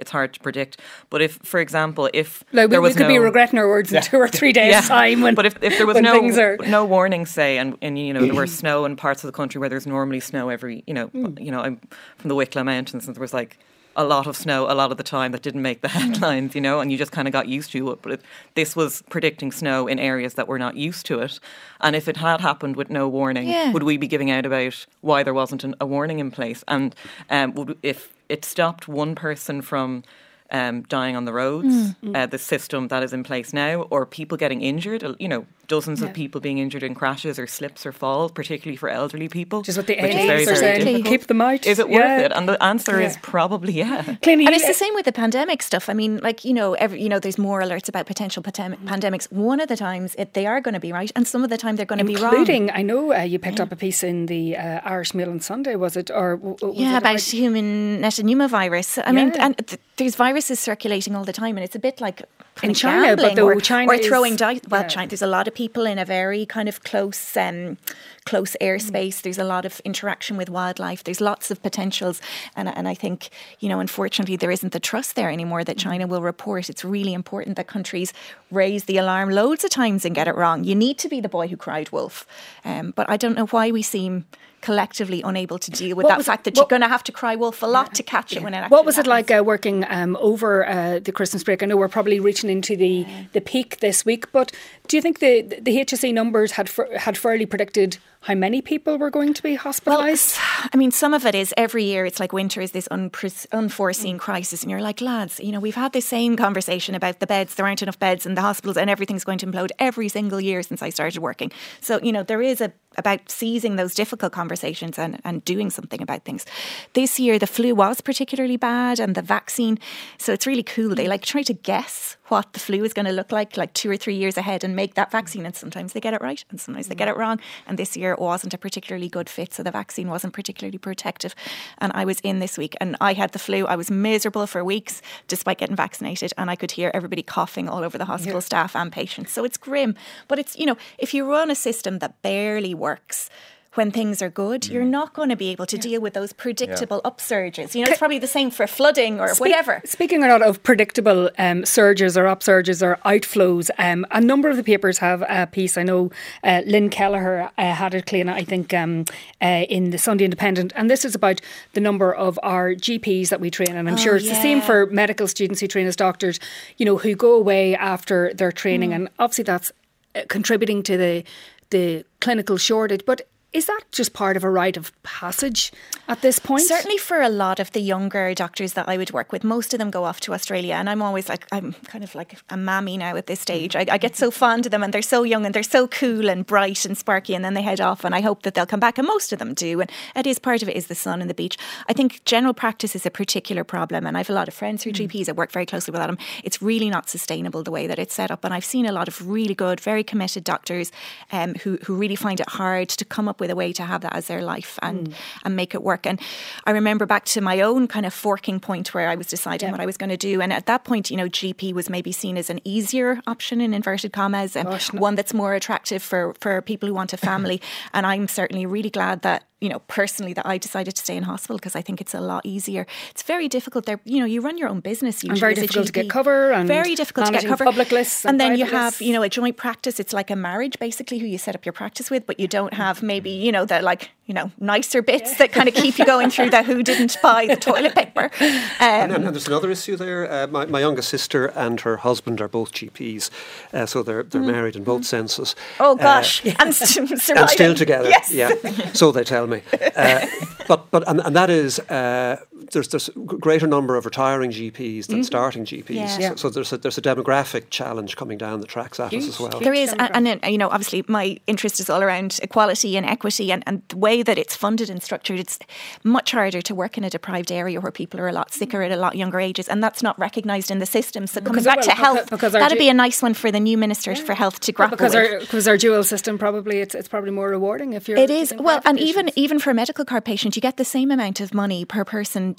predict. But if, for example, if like, there we, was we could no, be regretting our words in two or three days' yeah. time. When, but if, if there was when no things are... no warning, say, and, and you know there was snow in parts of the country where there's normally snow every, you know, mm. you know, I'm from the Wicklow Mountains, and there was like a lot of snow a lot of the time that didn't make the headlines, you know, and you just kind of got used to it. But it, this was predicting snow in areas that were not used to it. And if it had happened with no warning, yeah. would we be giving out about why there wasn't an, a warning in place? And um, would, if it stopped one person from um, dying on the roads, mm. uh, the system that is in place now, or people getting injured, you know, dozens yeah. of people being injured in crashes or slips or falls, particularly for elderly people. Just what the which is very, are very saying, keep them out. Is it yeah. worth it? And the answer yeah. is probably yeah. Clearly, and it's the same with the pandemic stuff. I mean, like, you know, every, you know, there's more alerts about potential pandem- pandemics. One of the times it, they are going to be right, and some of the time they're going to be wrong. Including, I know uh, you picked yeah. up a piece in the uh, Irish Mail on Sunday, was it? Or was yeah, it about right? human metapneumovirus. I yeah. mean, and th- there's viruses circulating all the time, and it's a bit like in China, but or, China or throwing is, dice. Well, yeah. China, there's a lot of people in a very kind of close, um, close airspace. Mm. There's a lot of interaction with wildlife. There's lots of potentials, and and I think, you know, unfortunately, there isn't the trust there anymore that China will report. It's really important that countries raise the alarm loads of times and get it wrong. You need to be the boy who cried wolf, um, but I don't know why we seem collectively unable to deal with what that fact it, that what, you're going to have to cry wolf a lot yeah, to catch yeah. it when it actually What was happens. it like uh, working um, over uh, the Christmas break? I know we're probably reaching into the, yeah. the peak this week, but do you think the the H S E numbers had had fairly predicted how many people were going to be hospitalised? Well, I mean, some of it is every year it's like winter is this unpre- unforeseen mm. crisis, and you're like, lads, you know, we've had the same conversation about the beds. There aren't enough beds in the hospitals and everything's going to implode every single year since I started working. So, you know, there is a about seizing those difficult conversations and, and doing something about things. This year, the flu was particularly bad, and the vaccine. So it's really cool. They like try to guess what the flu is going to look like, like two or three years ahead, and make that vaccine. And sometimes they get it right, and sometimes they get it wrong. And this year it wasn't a particularly good fit, so the vaccine wasn't particularly protective. And I was in this week, and I had the flu. I was miserable for weeks, despite getting vaccinated, and I could hear everybody coughing all over the hospital yeah. staff and patients. So it's grim. But it's, you know, if you run a system that barely works when things are good, mm. you're not going to be able to yeah. deal with those predictable yeah. upsurges. You know, it's probably the same for flooding or Spe- whatever. Speaking a lot of predictable um, surges or upsurges or outflows, um, a number of the papers have a piece. I know uh, Lynn Kelleher uh, had it, Cleana, I think, um, uh, in the Sunday Independent. And this is about the number of our G Ps that we train. And I'm oh, sure it's yeah. the same for medical students who train as doctors, you know, who go away after their training. Mm. And obviously that's uh, contributing to the the clinical shortage. But is that just part of a rite of passage at this point? Certainly for a lot of the younger doctors that I would work with, most of them go off to Australia, and I'm always like, I'm kind of like a mammy now at this stage. I, I get so fond of them, and they're so young and they're so cool and bright and sparky, and then they head off, and I hope that they'll come back, and most of them do. And it is part of it is the sun and the beach. I think general practice is a particular problem, and I have a lot of friends who are mm. G Ps. I work very closely with them. It's really not sustainable the way that it's set up, and I've seen a lot of really good, very committed doctors um, who, who really find it hard to come up with a way to have that as their life and mm. and make it work. And I remember back to my own kind of forking point where I was deciding yeah. what I was going to do, and at that point, you know, G P was maybe seen as an easier option in inverted commas, and Gosh, no. one that's more attractive for for people who want a family. And I'm certainly really glad that, you know, personally that I decided to stay in hospital, because I think it's a lot easier. It's very difficult there. You know, you run your own business usually. And very as difficult a G P. to get cover. And very difficult to get cover. Public lists. And, and then you lists. have, you know, a joint practice. It's like a marriage, basically, who you set up your practice with, but you don't have maybe, you know, the like, you know, nicer bits yeah. that kind of keep you going through the who didn't buy the toilet paper. Um, and, and there's another issue there. Uh, my, my youngest sister and her husband are both G Ps, uh, so they're they're mm. married in both senses. Oh gosh, uh, and, st- and still together. Yes. Yeah, so they tell me. Uh, but but and, and that is uh, there's there's a greater number of retiring G Ps than mm. starting G Ps. Yeah. So, so there's a, there's a demographic challenge coming down the tracks at Huge. us as well. There is, and, and then, you know, obviously my interest is all around equality and equity, and, and the way that it's funded and structured. It's much harder to work in a deprived area where people are a lot sicker at a lot younger ages, and that's not recognised in the system. So coming because back well, to health, because that'd du- be a nice one for the new Minister yeah. for Health to grapple because with. Our, because our dual system, probably it's it's probably more rewarding if you're. It is well, and patients. even even for a medical card patient, you get the same amount of money per person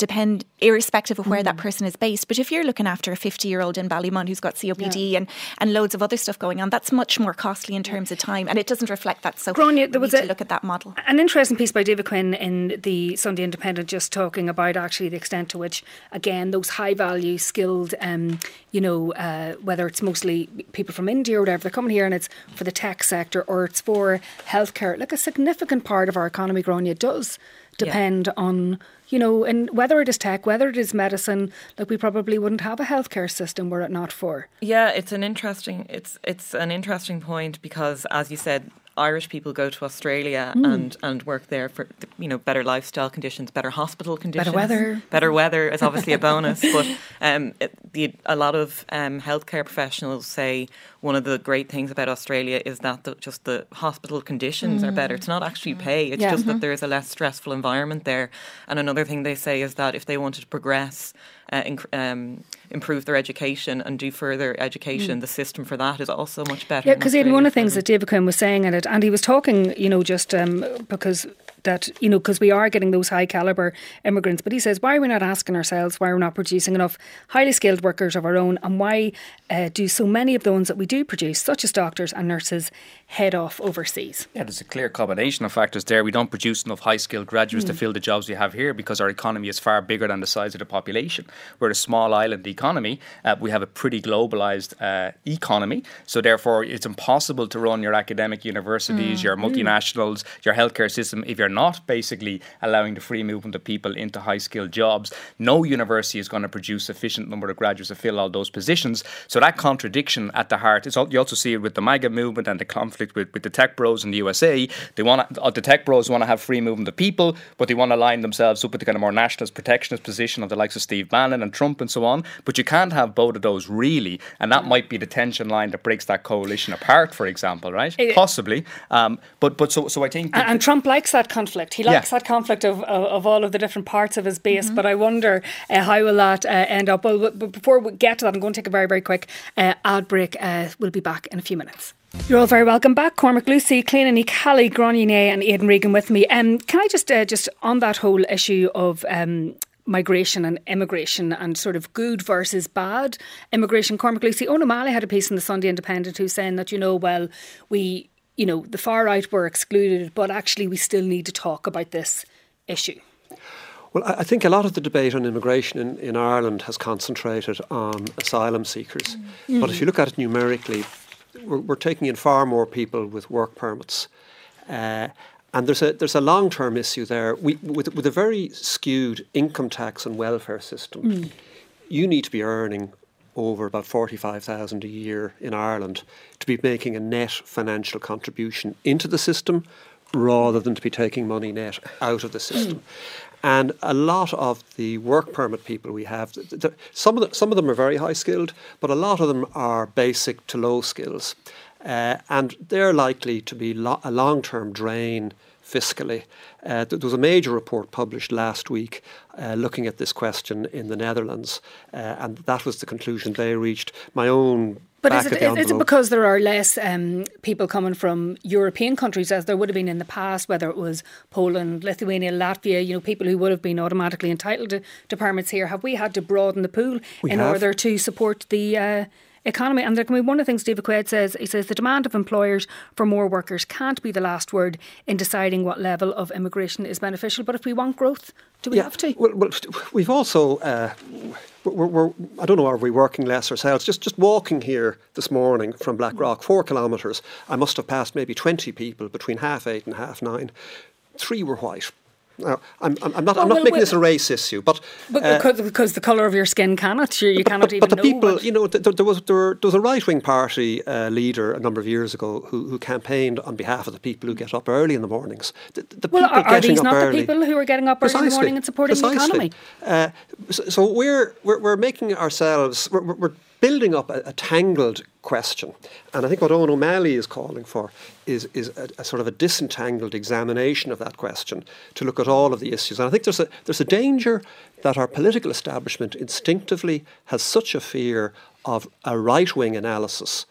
depend irrespective of where mm. that person is based. But if you're looking after a fifty-year-old in Ballymun who's got C O P D yeah. and, and loads of other stuff going on, that's much more costly in terms of time, and it doesn't reflect that. So Gráinne, there was we a, need to look at that model. An interesting piece by David Quinn in the Sunday Independent, just talking about actually the extent to which, again, those high-value, skilled, um, you know, uh, whether it's mostly people from India or whatever, they're coming here and it's for the tech sector or it's for healthcare. Like a significant part of our economy, Gráinne, does depend yeah. on, you know, and whether it is tech, whether it is medicine, like we probably wouldn't have a healthcare system were it not for. Yeah, it's an interesting, it's it's an interesting point because, as you said, Irish people go to Australia mm. and, and work there for, you know, better lifestyle conditions, better hospital conditions. Better weather. Better weather is obviously a bonus. But um, it, the, a lot of um, healthcare professionals say one of the great things about Australia is that the, just the hospital conditions mm. are better. It's not actually pay. It's yeah. just mm-hmm. that there's a less stressful environment there. And another thing they say is that if they wanted to progress, uh, inc- um, improve their education and do further education, mm. the system for that is also much better. Yeah, because one of the things that David Quinn was saying in it, and he was talking, you know, just um, because that, you know, because we are getting those high calibre immigrants, but he says, why are we not asking ourselves why we're not producing enough highly skilled workers of our own, and why uh, do so many of the ones that we do produce, such as doctors and nurses, head off overseas? Yeah, there's a clear combination of factors there. We don't produce enough high skilled graduates mm. to fill the jobs we have here because our economy is far bigger than the size of the population. We're a small island economy. Uh, we have a pretty globalised uh, economy, so therefore it's impossible to run your academic universities, mm. your multinationals, your healthcare system if you're not basically allowing the free movement of people into high skilled jobs. No university is going to produce sufficient number of graduates to fill all those positions. So that contradiction at the heart, it's all, you also see it with the MAGA movement and the conflict with, with the tech bros in the U S A. They want to, uh, the tech bros want to have free movement of people, but they want to line themselves up with the kind of more nationalist, protectionist position of the likes of Steve Bannon and Trump and so on. But you can't have both of those really, and that might be the tension line that breaks that coalition apart, for example, right? It, Possibly. Um, but but so so I think... And, and Trump likes that conflict. He likes yeah. that conflict of, of, of all of the different parts of his base, mm-hmm. but I wonder uh, how will that uh, end up. Well, but before we get to that, I'm going to take a very, very quick uh, ad break. Uh, we'll be back in a few minutes. You're all very welcome back. Cormac Lucy, Cléanna Ní Cheallaigh, Gráinne and Aidan Regan with me. Um, can I just, uh, just on that whole issue of... Um, migration and immigration and sort of good versus bad immigration. Cormac Lucy, Owen O'Malley had a piece in the Sunday Independent who's saying that, you know, well, we, you know, the far right were excluded, but actually we still need to talk about this issue. Well, I think a lot of the debate on immigration in, in Ireland has concentrated on asylum seekers. Mm. But if you look at it numerically, we're, we're taking in far more people with work permits. Uh, And there's a there's a long-term issue there. We, with, with a very skewed income tax and welfare system, mm. you need to be earning over about forty-five thousand dollars a year in Ireland to be making a net financial contribution into the system rather than to be taking money net out of the system. Mm. And a lot of the work permit people we have, some of, the, some of them are very high skilled, but a lot of them are basic to low skills. Uh, and they're likely to be lo- a long-term drain fiscally. Uh, there was a major report published last week uh, looking at this question in the Netherlands, uh, and that was the conclusion they reached. My own But is it, is it because there are less um, people coming from European countries, as there would have been in the past, whether it was Poland, Lithuania, Latvia, you know, people who would have been automatically entitled to, to permits here? Have we had to broaden the pool we in have. order to support the uh, economy? And there can be one of the things David Quaid says, he says the demand of employers for more workers can't be the last word in deciding what level of immigration is beneficial. But if we want growth, do we yeah, have to? Well, well we've also... Uh, We're, we're, I don't know, are we working less ourselves? Just just walking here this morning from Blackrock, four kilometres, I must have passed maybe twenty people between half eight and half nine. Three were white. Now, I'm, I'm, I'm not, well, I'm not well, making well, this a race issue, but... but uh, because, because the colour of your skin cannot, you but, cannot but, even but the know people, what. you know, there, there, was, there, there was a right-wing party uh, leader a number of years ago who, who campaigned on behalf of the people who get up early in the mornings. The, the well, people are, are these not early, the people who are getting up early precisely, in the morning and supporting precisely. the economy? Uh, so so we're, we're, we're making ourselves... We're, we're building up a, a tangled question. And I think what Owen O'Malley is calling for is, is a, a sort of a disentangled examination of that question to look at all of the issues. And I think there's a, there's a danger that our political establishment instinctively has such a fear of a right-wing analysis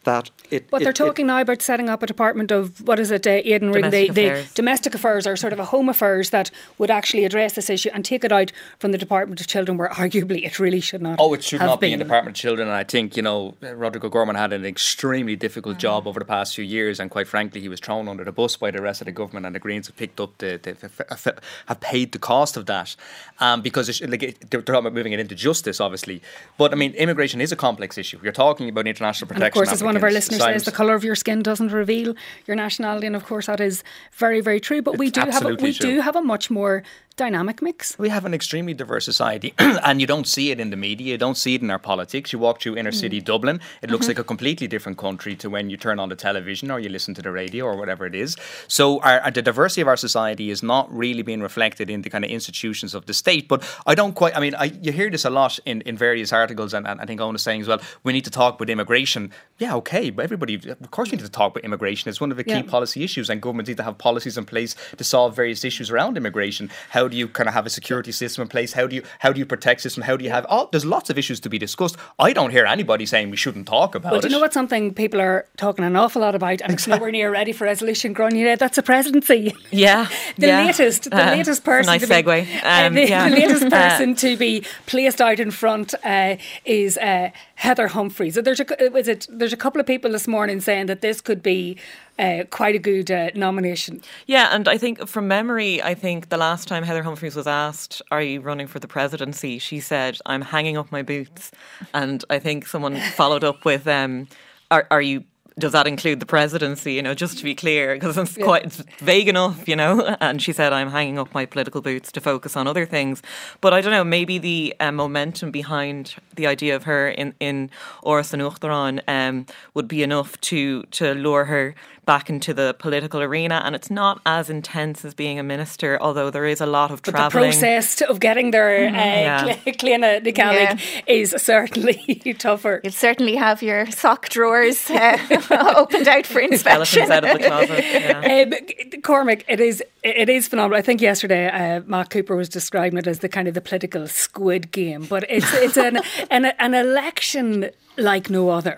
that it... But it, they're talking it, now about setting up a department of, what is it, uh, Aidan Ring, the, the domestic affairs or sort of a home affairs that would actually address this issue and take it out from the Department of Children, where arguably it really should not Oh, it should have not been. be in the Department of Children. And I think, you know, Roderick O'Gorman had an extremely difficult mm. job over the past few years, and quite frankly, he was thrown under the bus by the rest of the government, and the Greens have picked up the, the have paid the cost of that, um, because it's, like, they're talking about moving it into justice, obviously. But I mean, immigration is a complex issue. You're talking about international protection. And of course, as one of our listeners Sometimes. says, the colour of your skin doesn't reveal your nationality, and of course that is very, very true. But we It's do have a, we true. do have a much more dynamic mix. We have an extremely diverse society, and you don't see it in the media, you don't see it in our politics. You walk through inner city mm. Dublin, it looks mm-hmm. like a completely different country to when you turn on the television or you listen to the radio or whatever it is. So our, our, the diversity of our society is not really being reflected in the kind of institutions of the state. But I don't quite, I mean, I, you hear this a lot in, in various articles, and, and I think Owen is saying as well, we need to talk about immigration. Yeah, okay, but everybody, of course we need to talk about immigration. It's one of the key yeah. policy issues, and governments need to have policies in place to solve various issues around immigration. How do you kind of have a security system in place? How do you how do you protect system? How do you have? Oh, there's lots of issues to be discussed. I don't hear anybody saying we shouldn't talk about well, it. Do you know what? Something people are talking an awful lot about, and exactly. it's nowhere near ready for resolution. Grania, that's a presidency. Yeah, the yeah. latest, the uh, latest person. Nice to be, segue. Um, uh, the, yeah. the latest person to be placed out in front uh, is uh, Heather Humphreys. So there's a was it? There's a couple of people this morning saying that this could be Uh, quite a good uh, nomination. Yeah, and I think from memory, I think the last time Heather Humphreys was asked, are you running for the presidency? She said, I'm hanging up my boots. And I think someone followed up with, um, are, are you does that include the presidency, you know, just to be clear, because it's yeah. quite it's vague enough, you know. And she said, I'm hanging up my political boots to focus on other things. But I don't know, maybe the uh, momentum behind the idea of her in, in Áras an Uachtaráin um, would be enough to, to lure her back into the political arena. And it's not as intense as being a minister, although there is a lot of travelling. But the process of getting there, uh, yeah. Cliona Ní Cheallaigh, yeah. is certainly tougher. You'll certainly have your sock drawers uh, opened out for inspection. Elephants out of the closet. Yeah. Um, Cormac, it is it is phenomenal. I think yesterday uh, Mark Cooper was describing it as the kind of the political Squid Game, but it's it's an an, an election like no other.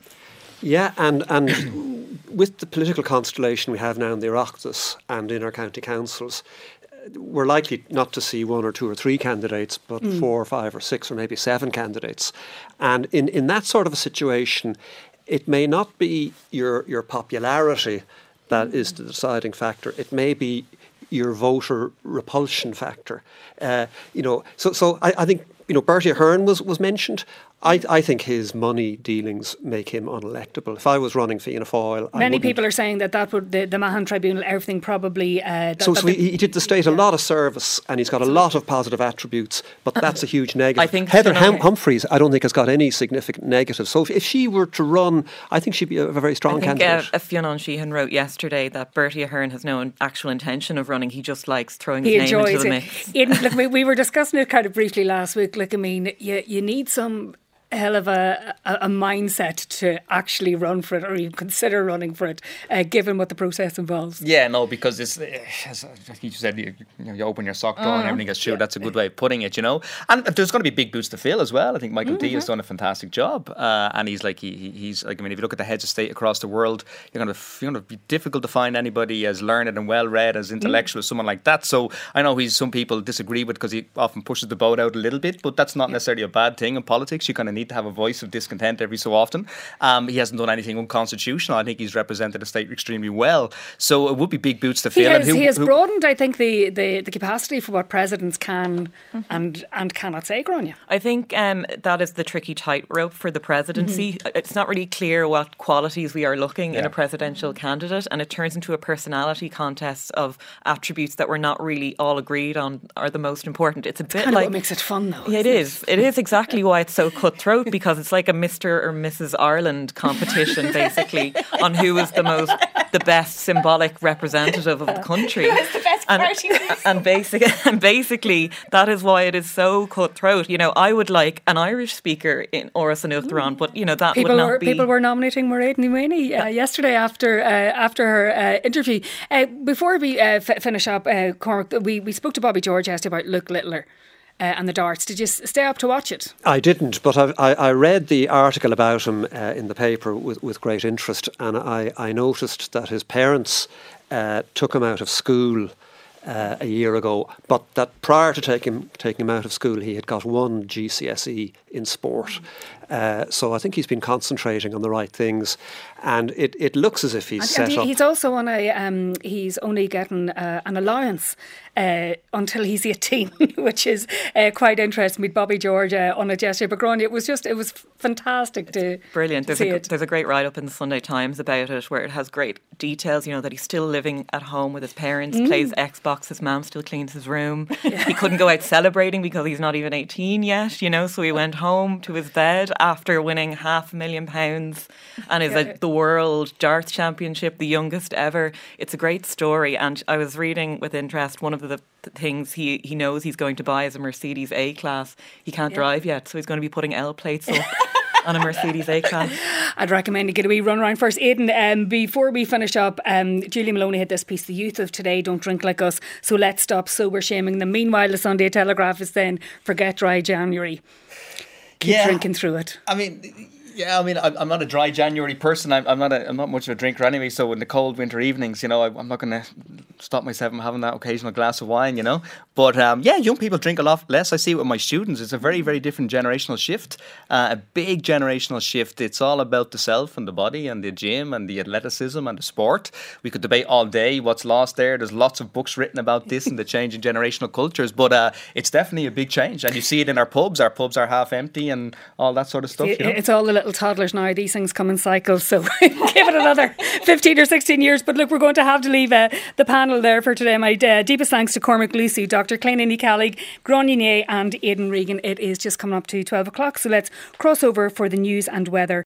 Yeah, and and with the political constellation we have now in the Oireachtas and in our county councils, we're likely not to see one or two or three candidates, but mm. four or five or six or maybe seven candidates. And in, in that sort of a situation, it may not be your your popularity that is the deciding factor. It may be your voter repulsion factor. Uh, you know, so so I, I think you know Bertie Ahern was was mentioned. I, I think his money dealings make him unelectable. If I was running Fianna Fáil, many people are saying that that would the, the Mahon Tribunal, everything probably. Uh, that, so that so he, he did the state a lot of service, and he's got a lot of positive attributes, but that's a huge negative. I think Heather hum- Humphreys, I don't think has got any significant negatives. So if, if she were to run, I think she'd be a, a very strong I think, candidate. Uh, Fionn Sheehan wrote yesterday that Bertie Ahern has no actual intention of running. He just likes throwing he his name into the it. mix. Ian, look, we, we were discussing it kind of briefly last week. Like, I mean, you you need some hell of a, a, a mindset to actually run for it or even consider running for it, uh, given what the process involves. Yeah, no, because it's, as you said, you, you, know, you open your sock drawer uh, and everything gets through. Yeah. That's a good way of putting it, you know. And there's going to be big boots to fill as well. I think Michael mm-hmm. D has done a fantastic job, uh, and he's like he, he's like I mean, if you look at the heads of state across the world, you're going to you're going to be difficult to find anybody as learned and well read, as intellectual mm. as someone like that. So I know he's some people disagree with because he often pushes the boat out a little bit, but that's not yeah. necessarily a bad thing in politics. You kind of need to have a voice of discontent every so often. Um, he hasn't done anything unconstitutional. I think he's represented the state extremely well. So it would be big boots to fill. He has, and who, he has who, broadened, I think, the, the, the capacity for what presidents can mm-hmm. and and cannot say, Grania. I think um, that is the tricky tightrope for the presidency. Mm-hmm. It's not really clear what qualities we are looking yeah. in a presidential candidate, and it turns into a personality contest of attributes that we're not really all agreed on are the most important. It's a it's bit kind like of what makes it fun, though. Yeah, it is. It is exactly why it's so cutthroat, because it's like a Mister or Missus Ireland competition, basically, on who is the most, the best symbolic representative of the country. Who is the best and, party list? And, basic, and basically, that is why it is so cutthroat. You know, I would like an Irish speaker in Áras an Uachtaráin, but, you know, that people would not were, be... People were nominating Mairead Ní Mooney uh, yesterday after uh, after her uh, interview. Uh, before we uh, f- finish up, uh, Cormac, we, we spoke to Bobby George yesterday about Luke Littler. uh, and the darts. Did you s- stay up to watch it? I didn't, but I've, I, I read the article about him uh, in the paper with, with great interest, and I, I noticed that his parents uh, took him out of school Uh, a year ago, but that prior to taking him, taking him out of school, he had got one G C S E in sport. Uh, so I think he's been concentrating on the right things, and it, it looks as if he's and, set and he, up. He's also on a um, he's only getting uh, an allowance uh, until he's eighteen, which is uh, quite interesting. With Bobby George uh, on a gesture, but Grania, it was just it was fantastic to brilliant. There's see a it. there's a great write up in the Sunday Times about it, where it has great details. You know that he's still living at home with his parents, Mm. plays Xbox. His mum still cleans his room. He couldn't go out celebrating because he's not even eighteen yet. You know, so he went home to his bed after winning half a million pounds and is Yeah. at the World Darts Championship, the youngest ever. It's a great story, and I was reading with interest one of the th- things he, he knows he's going to buy is a Mercedes A-Class. He can't Yeah. drive yet, so he's going to be putting L plates up on a Mercedes A-Class. I'd recommend you get a wee run around first. Aidan, um, before we finish up, um, Julia Maloney had this piece, the youth of today don't drink like us, so let's stop sober shaming them. Meanwhile, the Sunday Telegraph is saying, forget dry January. Keep Yeah. drinking through it. I mean, yeah, I mean, I'm, I'm not a dry January person. I'm, I'm not a, I'm not much of a drinker anyway. So in the cold winter evenings, you know, I, I'm not going to stop myself from having that occasional glass of wine, you know. But um, yeah, young people drink a lot less. I see it with my students. It's a very, very different generational shift. Uh, a big generational shift. It's all about the self and the body and the gym and the athleticism and the sport. We could debate all day what's lost there. There's lots of books written about this and the change in generational cultures. But uh, it's definitely a big change. And you see it in our pubs. Our pubs are half empty and all that sort of stuff. It- you know? It's all the little toddlers now. These things come in cycles, so give it another fifteen or sixteen years. But look, we're going to have to leave uh, the panel there for today. My uh, deepest thanks to Cormac Lucy, Doctor Cléna Ní Cheallaigh, Grania and Aidan Regan. It is just coming up to twelve o'clock, so let's cross over for the news and weather.